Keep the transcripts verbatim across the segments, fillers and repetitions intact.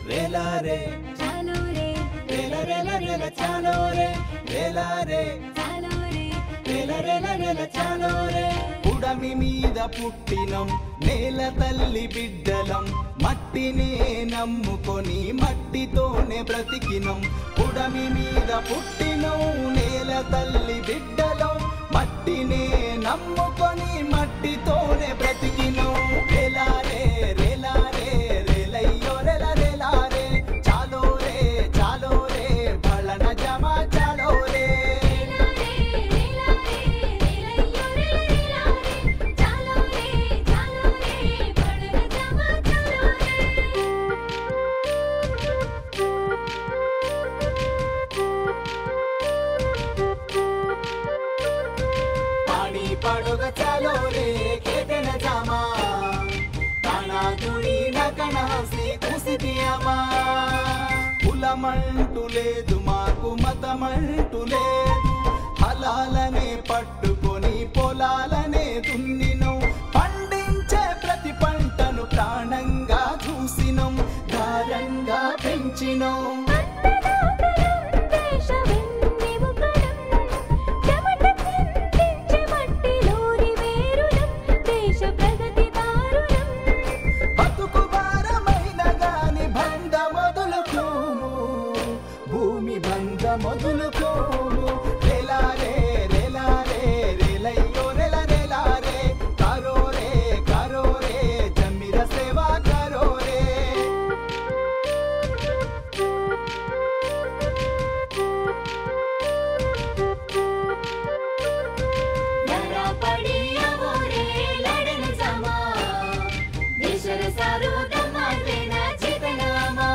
रेला रे चालो रे रेला रेला रेला चालो रे रेला रे चालो रे रेला रेला रेला चालो रे పుడమి మీద పుట్టినం నేల తల్లి బిడ్డలం మట్టినే నమ్ముకొని మట్టితోనే బ్రతికినం పుడమి మీద పుట్టినం నేల తల్లి బిడ్డలం మట్టినే నమ్ముకొని మట్టితోనే బ్రతికినం రేలా రే రేలా రే రేలయ్యో రేలా రేలా రే చాలో రే చాలో రే బళన జమ చాలో రే पड़ोग चालो रे केतन जामा ताना दुड़ी नकन हसी खुशी दियामा కులమంటూ లేదు మాకు మతమంటూ లేదు హలాలనే పట్టుకొని పొలాలనే దున్నినం పండించే ప్రతి పంటను ప్రాణంగా చూసినం దారంగా పెంచినం మొదలుకోము రేలా రే రేలా రే రేలయ్యో రేలా రేలా రే కారో రే కారో రే జమ్మిర సేవా కారో రే यारा पड़ी आवो रे लड़न जामा देशर सारो दमारे ना जीतनामा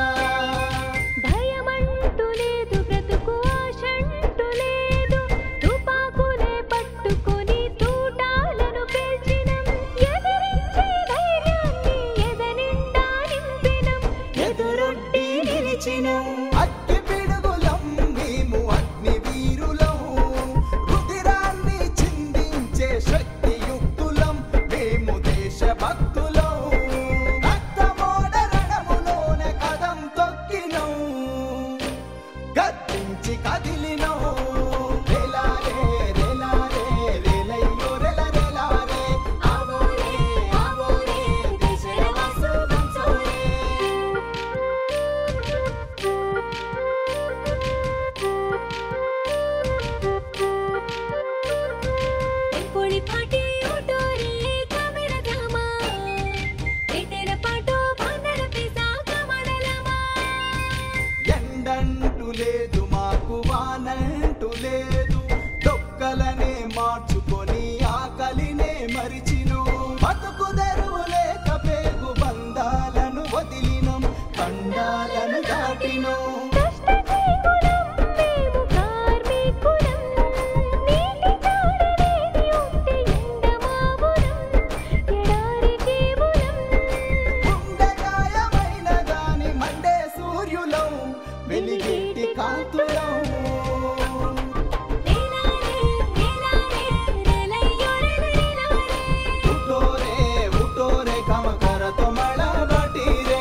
అగ్గి పిడుగులం మేము అగ్ని వీరులం రుధిరాన్ని చిందించే శక్తియుక్తులం మేము దేశభక్తులం రక్తమోడ రణములోనే కదం తొక్కినం గర్జించి కదిలినం రేలా రే రేలా రే రేలయ్యో రేలా రేలా రే आवो रे आवो रे देशर वासु बंचो रे पोड़ी फाटी उठो रे कमर धामा तेरा पाटो भांडर पिसा कमडलमा ఎండంటూ లేదు మాకు వానంటూ లేదు డొక్కలనే మార్చుకొని ఆకలినే మరిచిను బతుకు తెరువు లేక పేగు బంధాలను వదిలినం ఖండాలను దాటినం గుండెగాయమైన దాని మండే సూర్యులం వెలిగెట్టి కాంతులం ఉఠో రే ఉఠో రే కమకర తొమళ బటి రే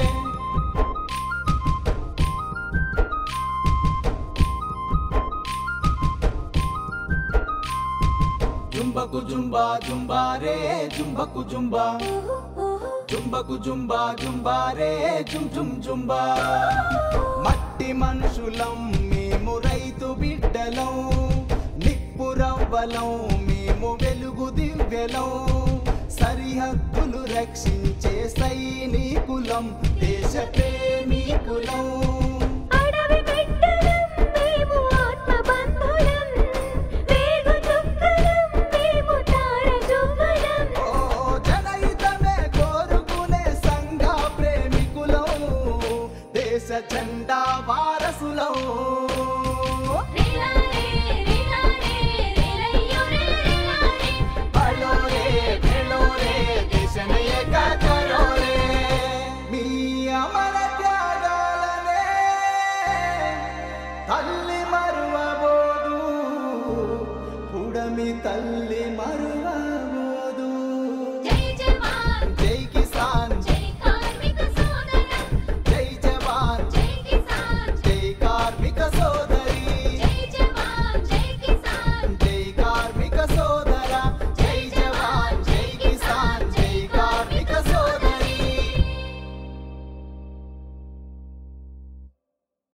జుంబకు జుంబా జుంబా రే జుంబకు జుంబా జుంబకు జుంబా జుంబా రే జుం జుం జుంబా మట్టి మనుషులం మేము రైతు బిడ్డలం నిప్పురవ్వలం మేము వెలుగు దివ్యలం సరిహద్దులు రక్షించే సైనికులం దేశ ప్రేమికులం జెండా వారసులం బలో రే బెలో రే దేశమే ఏకకరో రే మీ అమర త్యాగాలనే తల్లి మరువబోదు పుడమి తల్లి మరువ